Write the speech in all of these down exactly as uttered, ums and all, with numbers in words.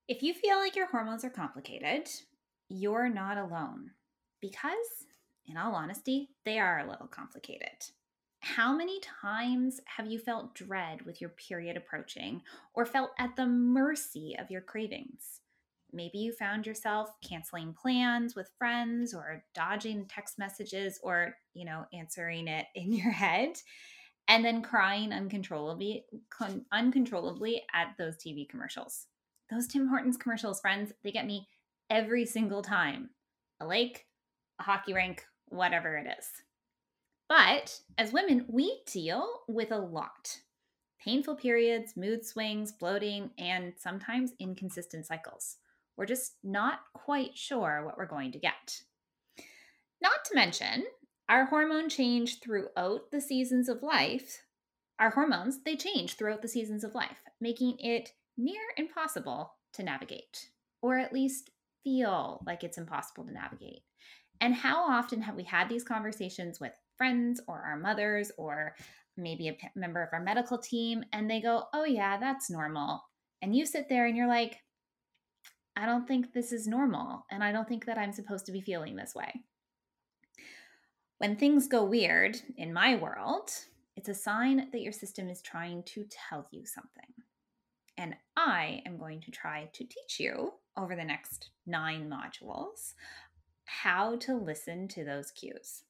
If you feel like your hormones are complicated, you're not alone because, in all honesty, they are a little complicated. How many times have you felt dread with your period approaching or felt at the mercy of your cravings? Maybe you found yourself canceling plans with friends or dodging text messages or, you know, answering it in your head and then crying uncontrollably con- uncontrollably at those T V commercials. Those Tim Hortons commercials, friends, they get me every single time. A lake, a hockey rink, whatever it is. But as women, we deal with a lot. Painful periods, mood swings, bloating, and sometimes inconsistent cycles. We're just not quite sure what we're going to get. Not to mention, our hormone change throughout the seasons of life. Our hormones, they change throughout the seasons of life, making it near impossible to navigate, or at least feel like it's impossible to navigate. And how often have we had these conversations with friends or our mothers or maybe a p- member of our medical team, and they go, "Oh, yeah, that's normal." And you sit there and you're like, "I don't think this is normal. And I don't think that I'm supposed to be feeling this way." When things go weird in my world, it's a sign that your system is trying to tell you something. And I am going to try to teach you over the next nine modules how to listen to those cues.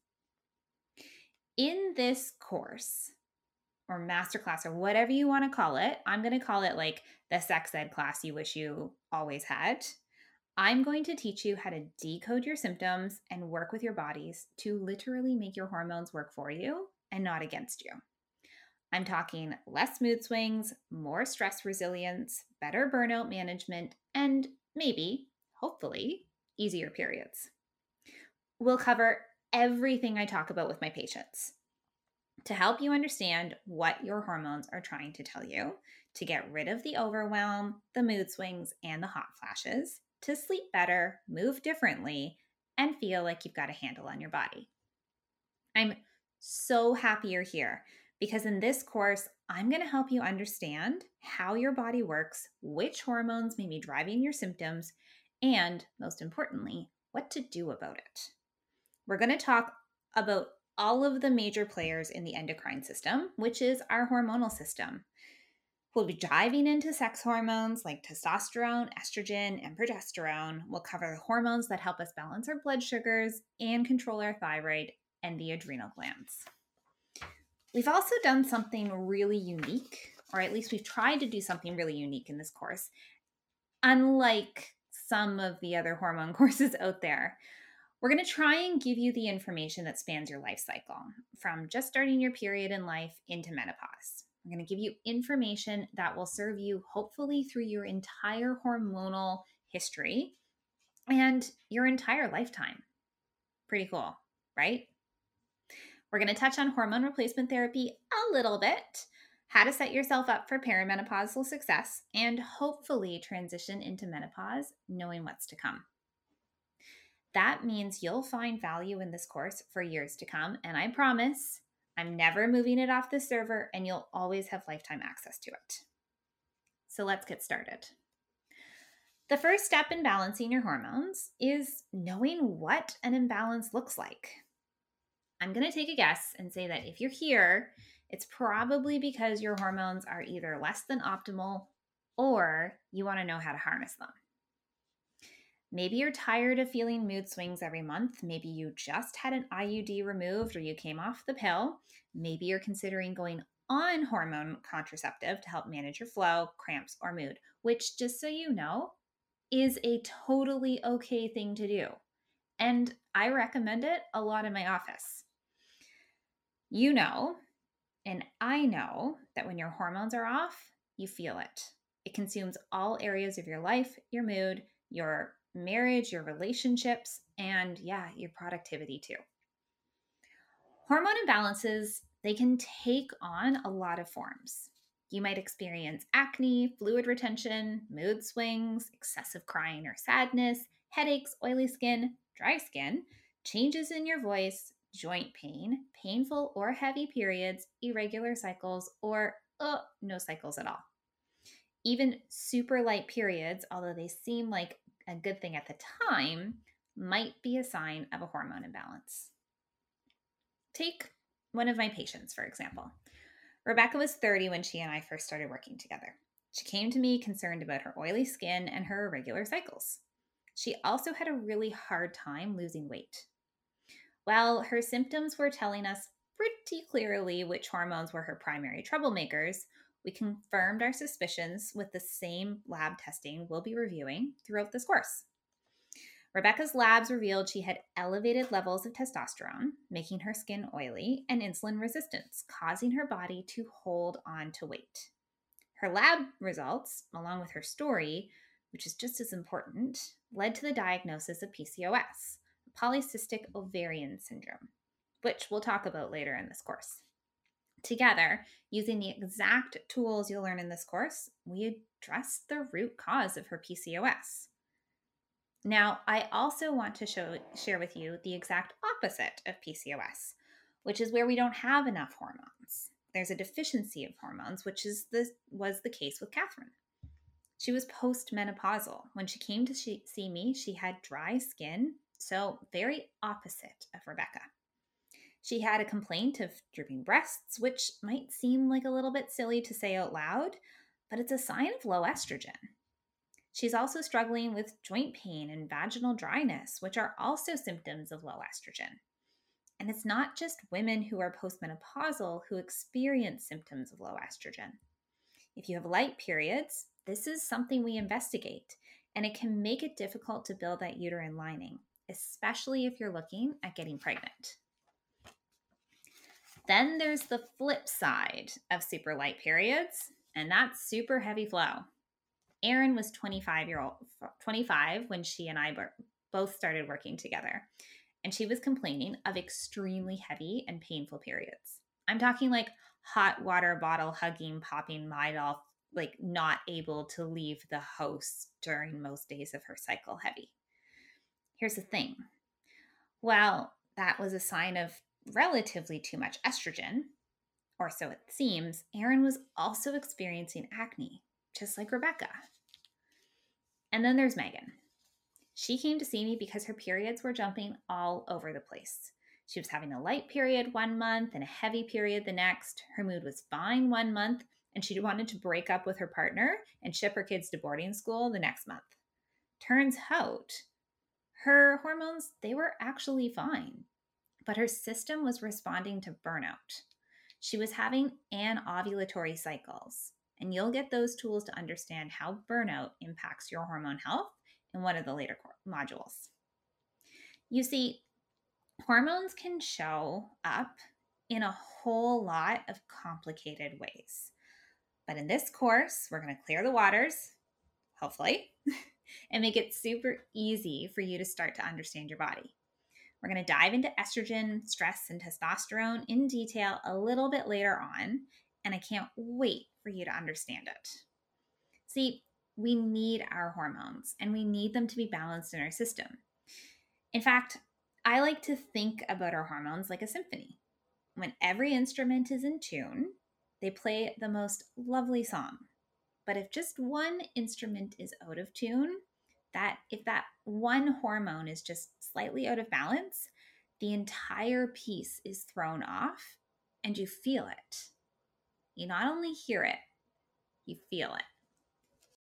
In this course or masterclass or whatever you want to call it, I'm going to call it like the sex ed class you wish you always had. I'm going to teach you how to decode your symptoms and work with your bodies to literally make your hormones work for you and not against you. I'm talking less mood swings, more stress resilience, better burnout management, and maybe, hopefully, easier periods. We'll cover everything I talk about with my patients to help you understand what your hormones are trying to tell you, to get rid of the overwhelm, the mood swings, and the hot flashes, to sleep better, move differently, and feel like you've got a handle on your body. I'm so happy you're here because in this course, I'm going to help you understand how your body works, which hormones may be driving your symptoms, and most importantly, what to do about it. We're going to talk about all of the major players in the endocrine system, which is our hormonal system. We'll be diving into sex hormones like testosterone, estrogen, and progesterone. We'll cover the hormones that help us balance our blood sugars and control our thyroid and the adrenal glands. We've also done something really unique, or at least we've tried to do something really unique in this course, unlike some of the other hormone courses out there. We're going to try and give you the information that spans your life cycle, from just starting your period in life into menopause. We're going to give you information that will serve you hopefully through your entire hormonal history and your entire lifetime. Pretty cool, right? We're going to touch on hormone replacement therapy a little bit, how to set yourself up for perimenopausal success, and hopefully transition into menopause knowing what's to come. That means you'll find value in this course for years to come, and I promise I'm never moving it off the server, and you'll always have lifetime access to it. So let's get started. The first step in balancing your hormones is knowing what an imbalance looks like. I'm going to take a guess and say that if you're here, it's probably because your hormones are either less than optimal or you want to know how to harness them. Maybe you're tired of feeling mood swings every month. Maybe you just had an I U D removed or you came off the pill. Maybe you're considering going on hormone contraceptive to help manage your flow, cramps, or mood, which, just so you know, is a totally okay thing to do. And I recommend it a lot in my office. You know, and I know that when your hormones are off, you feel it. It consumes all areas of your life, your mood, your marriage, your relationships, and yeah, your productivity too. Hormone imbalances, they can take on a lot of forms. You might experience acne, fluid retention, mood swings, excessive crying or sadness, headaches, oily skin, dry skin, changes in your voice, joint pain, painful or heavy periods, irregular cycles, or uh, no cycles at all. Even super light periods, although they seem like a good thing at the time, might be a sign of a hormone imbalance. Take one of my patients, for example. Rebecca was thirty when she and I first started working together. She came to me concerned about her oily skin and her irregular cycles. She also had a really hard time losing weight. While her symptoms were telling us pretty clearly which hormones were her primary troublemakers, we confirmed our suspicions with the same lab testing we'll be reviewing throughout this course. Rebecca's labs revealed she had elevated levels of testosterone, making her skin oily, and insulin resistance, causing her body to hold on to weight. Her lab results, along with her story, which is just as important, led to the diagnosis of P C O S, polycystic ovarian syndrome, which we'll talk about later in this course. Together, using the exact tools you'll learn in this course, we addressed the root cause of her P C O S. Now, I also want to show, share with you the exact opposite of P C O S, which is where we don't have enough hormones. There's a deficiency of hormones, which is the, was the case with Catherine. She was postmenopausal. When she came to see me, she had dry skin, so very opposite of Rebecca. She had a complaint of drooping breasts, which might seem like a little bit silly to say out loud, but it's a sign of low estrogen. She's also struggling with joint pain and vaginal dryness, which are also symptoms of low estrogen. And it's not just women who are postmenopausal who experience symptoms of low estrogen. If you have light periods, this is something we investigate, and it can make it difficult to build that uterine lining, especially if you're looking at getting pregnant. Then there's the flip side of super light periods, and that's super heavy flow. Erin was twenty-five year old, twenty-five when she and I both started working together, and she was complaining of extremely heavy and painful periods. I'm talking like hot water bottle hugging, popping Midol, like not able to leave the house during most days of her cycle heavy. Here's the thing. While that was a sign of relatively too much estrogen, or so it seems, Erin was also experiencing acne, just like Rebecca. And then there's Megan. She came to see me because her periods were jumping all over the place. She was having a light period one month and a heavy period the next. Her mood was fine one month, and she wanted to break up with her partner and ship her kids to boarding school the next month. Turns out, her hormones, they were actually fine, but her system was responding to burnout. She was having anovulatory cycles, and you'll get those tools to understand how burnout impacts your hormone health in one of the later modules. You see, hormones can show up in a whole lot of complicated ways. But in this course, we're going to clear the waters, hopefully, and make it super easy for you to start to understand your body. We're going to dive into estrogen, stress, and testosterone in detail a little bit later on, and I can't wait for you to understand it. See, we need our hormones, and we need them to be balanced in our system. In fact, I like to think about our hormones like a symphony. When every instrument is in tune, they play the most lovely song. But if just one instrument is out of tune, that if that one hormone is just slightly out of balance, the entire piece is thrown off and you feel it. You not only hear it, you feel it.